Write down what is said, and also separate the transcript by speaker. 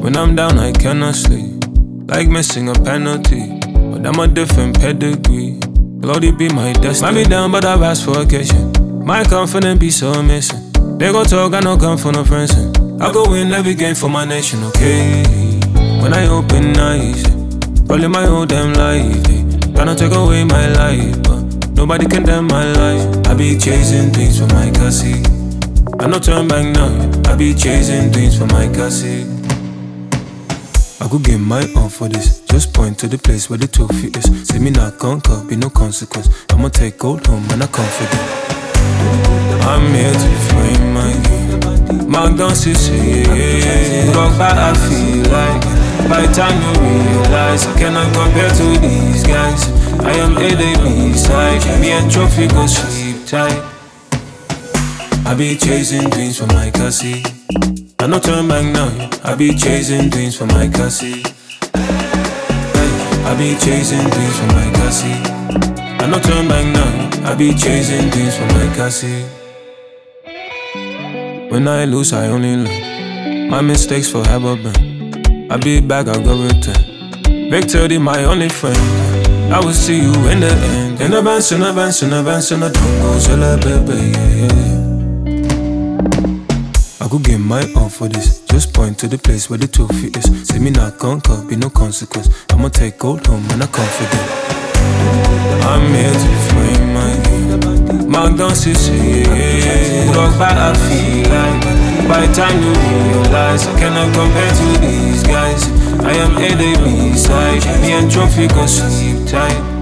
Speaker 1: When I'm down, I cannot sleep. Like missing a penalty, but I'm a different pedigree. Glory be my destiny. Might be down, but I've asked for occasion. My confidence be so missing. They go talk, I no come for no friends. I go win every game for my nation, okay? When I open eyes, probably my whole damn life. Tryna take away my life, but nobody condemn my life. I be chasing things for my Cassie. I no turn back now. I be chasing things for my Cassie. I could give my all for this. Just point to the place where the trophy is. See me not conquer, be no consequence. I'ma take gold home and I'm confident. I'm here to frame my game. My guns is here. Rock back, I feel like. By the time you realize I cannot compare to these guys. I am a B-side. Me and trophy go sleep tight. I be chasing dreams for my Cassie. I no turn back now. I be chasing dreams for my Cassie. I be chasing dreams for my Cassie. I no turn back now. I be chasing dreams for my Cassie. When I lose, I only learn. My mistakes forever burn. I be back, I'll go return. Victory, my only friend. I will see you in the end. In the bands, in the bands, in the bands, in the tongos, baby, yeah. I could give my all for this. Just point to the place where the trophy is. See me not conquer, be no consequence. I'ma take gold home and I'm confident. I'm here to frame my game. My guns is here. Rock back, I feel like. By the time you realize I cannot compare to these guys. I am a B-side. Me and trophy go sleep tight.